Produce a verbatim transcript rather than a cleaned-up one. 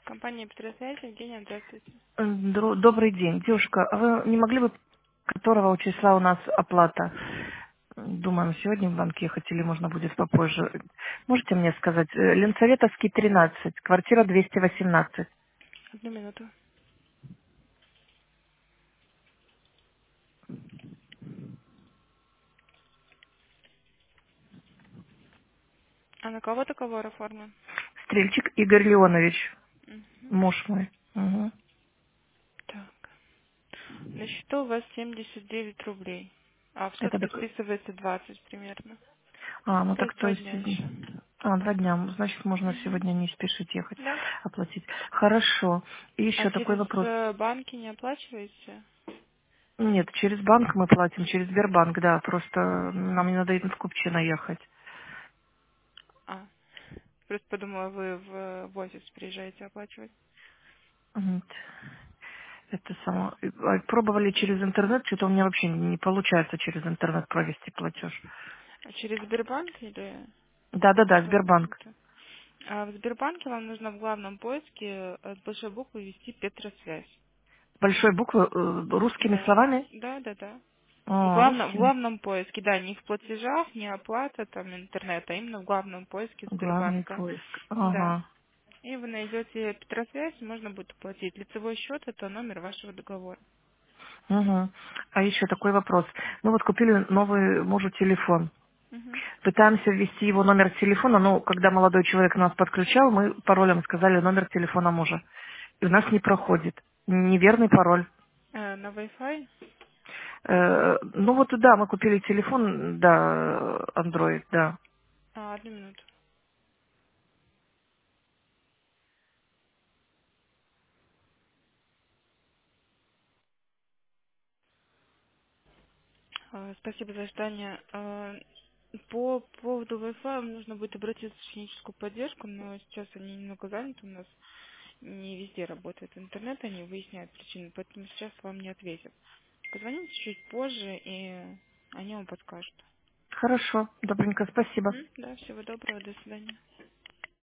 Компания Петросвязь, Евгения, здравствуйте. М, Дро- Добрый день. Девушка, а вы не могли бы, которого числа у нас оплата? Думаем, сегодня в банк ехать или можно будет попозже. Можете мне сказать? Э, Ленсоветовский, тринадцать, квартира двести восемнадцать. Одну минуту. А на кого договор оформлен? Стрельчик Игорь Леонович, Мгм. муж мой. Мгм. Так. На счету у вас семьдесят девять рублей, а в Это сутки так... списывается двадцать примерно. А, ну То так есть то два есть... дня м, еще. А, два дня. Значит, можно Мгм. сегодня не спешить ехать, Да. оплатить. Хорошо. И А еще такой через вопрос. э, банки не оплачиваете? Нет, через банк мы платим, через Сбербанк, да. Просто нам не надо в Купчино ехать. А, просто подумала, вы в, в офис приезжаете оплачивать. Мгм. Это само. А пробовали через интернет, что-то у меня вообще не получается через интернет провести платеж. А через Сбербанк или Да-да-да, что вы Сбербанк. имеете? А в Сбербанке вам нужно в главном поиске э, с большой буквы ввести Петросвязь. Большой буквы э, русскими Да, словами. да, да, да. В А, главном, в русскими. главном поиске, да, не в платежах, не оплата там интернета, а именно в главном поиске Главный Сбербанка. поиск. Да. Ага. И вы найдете Петросвязь, можно будет оплатить. Лицевой счет это номер вашего договора. Угу. А еще такой вопрос. Мы вот купили новый мужу телефон. Мгм. Пытаемся ввести его номер телефона, но когда молодой человек нас подключал, мы паролем сказали номер телефона мужа. И у нас не проходит. Неверный пароль. Э, на Wi-Fi? Э, ну вот да, мы купили телефон, да, Android, да. А, одну минуту. Э, спасибо за ожидание. Э, по поводу Wi-Fi вам нужно будет обратиться в техническую поддержку, но сейчас они немного заняты у нас. Не везде работает интернет, они выясняют причины, поэтому сейчас вам не ответят. Позвоните чуть позже, и они вам подскажут. Хорошо, добренько, спасибо. Мгм. Да, всего доброго, до свидания.